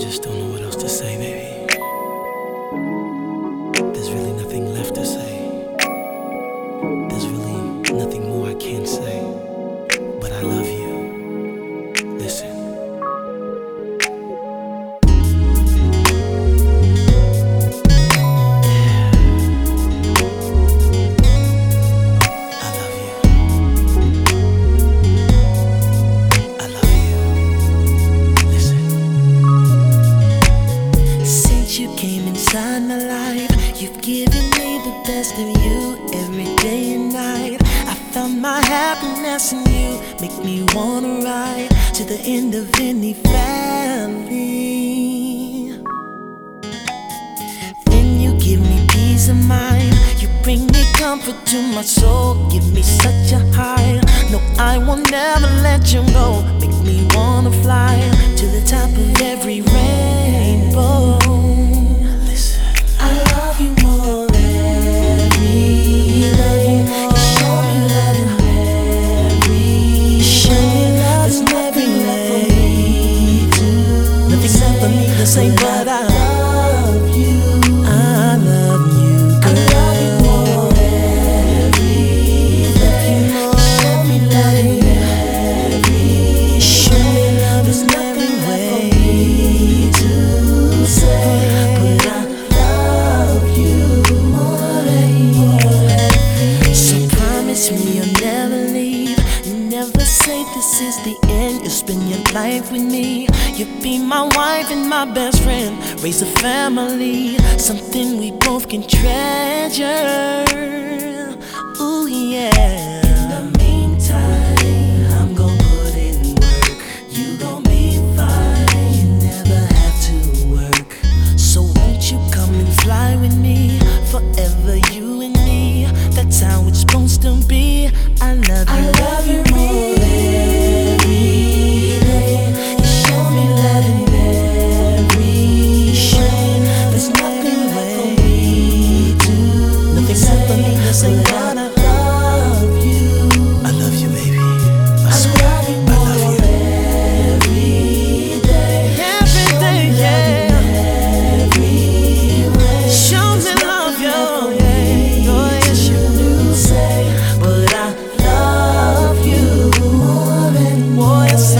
just don't know what else to say, baby. There's really nothing left to say. There's really nothing more I can say. But I love you. Listen. Inside my life, you've given me the best of you every day and night. I found my happiness in you, make me wanna ride to the end of any valley. Then you give me peace of mind, you bring me comfort to my soul, give me such a high. No, I will never let you go, make me wanna fly to the top of every rainbow. Say, but I love you. I love you, girl. I love you more every day. Show me love every show me love. There's nothing left for me to say, but I love you more every. So promise me you'll never leave. Never say this is the end. You'll spend your life with me. You'll be my wife and my best friend. Raise a family, something we both can treasure. Ooh, yeah. In the meantime, I'm gon' put in work. You gon' be fine. You never have to work. So won't you come and fly with me? Forever you and me. That's how it's supposed to be. I love you. I love you more. Say that I love you. I love you, baby. I swear. I love you every day. Every day, yeah. Every way. Show me love, yo, yeah. Oh, yes, you do say. But I love you more than more. Yes,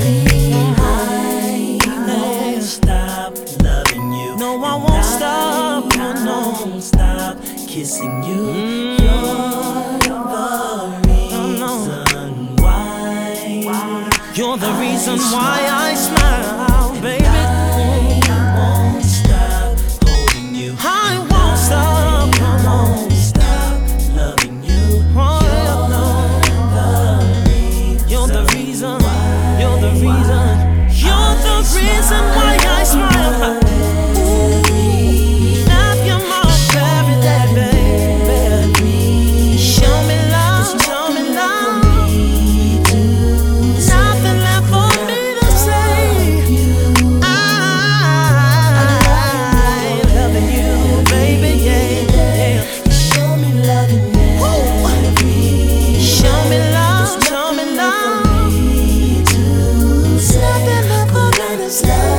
I won't stop loving you. No, I won't stop. I won't stop kissing you. You're the reason why I smile, baby. I won't stop holding you. I won't stop. I won't stop loving you. You're the reason. You're the reason. You're the reason why I smile. Love.